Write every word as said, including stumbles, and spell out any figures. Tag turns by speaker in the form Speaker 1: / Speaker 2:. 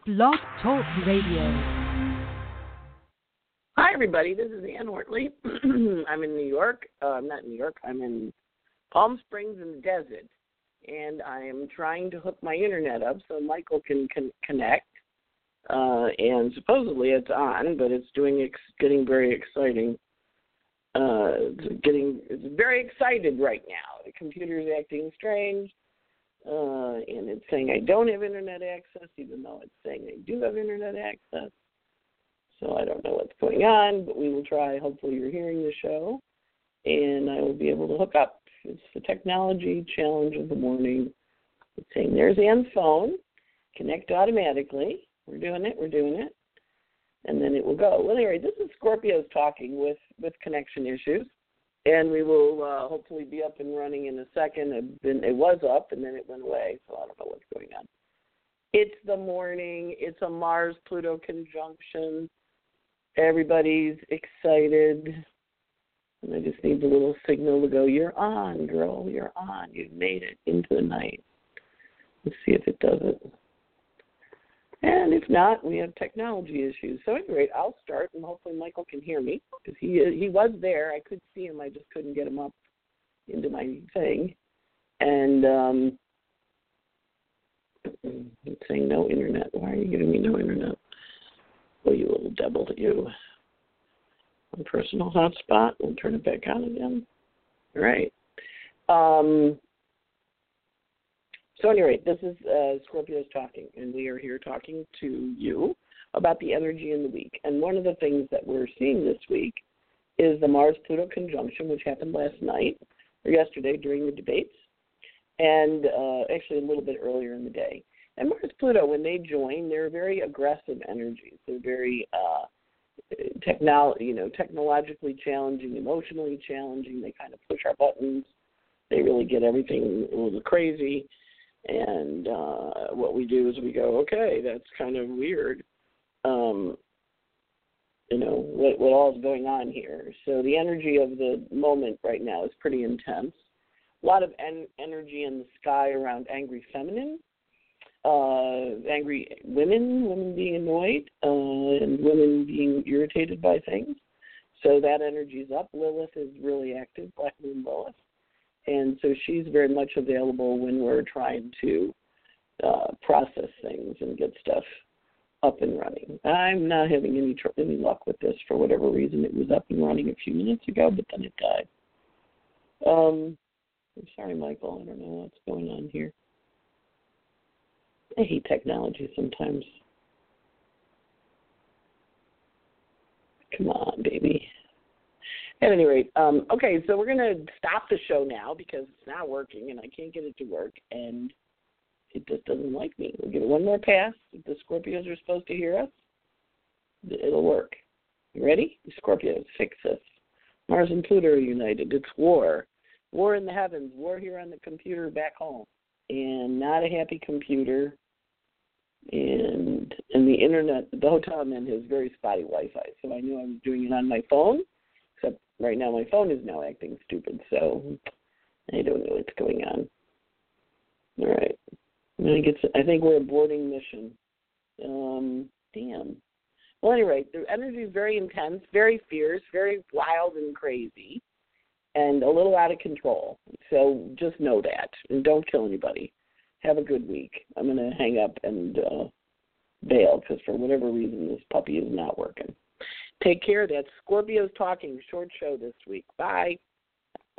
Speaker 1: Blog Talk Radio.
Speaker 2: Hi, everybody. This is Ann Wortley. I'm in New York. Uh, I'm not in New York. I'm in Palm Springs in the desert, and I am trying to hook my internet up so Michael can, can connect. Uh, and supposedly it's on, but it's doing it's getting very exciting. Uh, it's getting it's very excited right now. The computer's acting strange, uh, and it's saying I don't have internet access, even though it's saying I do have internet access. So I don't know what's going on, but we will try. Hopefully you're hearing the show, and I will be able to hook up. It's the technology challenge of the morning. It's saying there's Ann's phone. Connect automatically. We're doing it. We're doing it. And then it will go. Well, anyway, this is Scorpios talking with, with connection issues, and we will uh, hopefully be up and running in a second. It, been, it was up, and then it went away, so I don't know what's going on. It's the morning. It's a Mars-Pluto conjunction. Everybody's excited. And I just need the little signal to go, you're on, girl, you're on. You've made it into the night. Let's see if it does it. And if not, we have technology issues. So anyway, I'll start, and hopefully Michael can hear me, because he he was there. I could see him. I just couldn't get him up into my thing. And um, it's saying no internet. Why are you giving me no internet? Oh, you little devil, you. One personal hotspot. We'll turn it back on again. All right. Um, so anyway, this is uh, Scorpios talking, and we are here talking to you about the energy in the week. And one of the things that we're seeing this week is the Mars-Pluto conjunction, which happened last night or yesterday during the debates, and uh, actually a little bit earlier in the day. And Mars-Pluto, when they join, they're very aggressive energies. They're very uh, technolo- you know, technologically challenging, emotionally challenging. They kind of push our buttons. They really get everything a little crazy. And uh, what we do is we go, okay, that's kind of weird. Um, you know, what, what all is going on here. So the energy of the moment right now is pretty intense. A lot of en- energy in the sky around angry feminine. Uh, angry women, women being annoyed, uh, and women being irritated by things. So that energy's up. Lilith is really active, Black Moon Lilith. And so she's very much available when we're trying to uh, process things and get stuff up and running. I'm not having any tr- any luck with this for whatever reason. It was up and running a few minutes ago, but then it died. Um, I'm sorry, Michael. I don't know what's going on here. I hate technology sometimes. Come on, baby. At any rate, um, okay, so we're going to stop the show now because it's not working and I can't get it to work, and it just doesn't like me. We'll give it one more pass. If the Scorpios are supposed to hear us, it'll work. You ready? The Scorpios, fix this. Mars and Pluto are united. It's war. War in the heavens. War here on the computer back home. And not a happy computer, and and the internet, the hotel I'm in has very spotty Wi-Fi, so I knew I was doing it on my phone, except right now my phone is now acting stupid, so I don't know what's going on. All right. I think, it's, I think we're a boarding mission. Um, damn. Well, anyway, the energy is very intense, very fierce, very wild and crazy, and a little out of control. So just know that, and don't kill anybody. Have a good week. I'm going to hang up and uh, bail because for whatever reason this puppy is not working. Take care. That's Scorpios Talking, short show this week. Bye.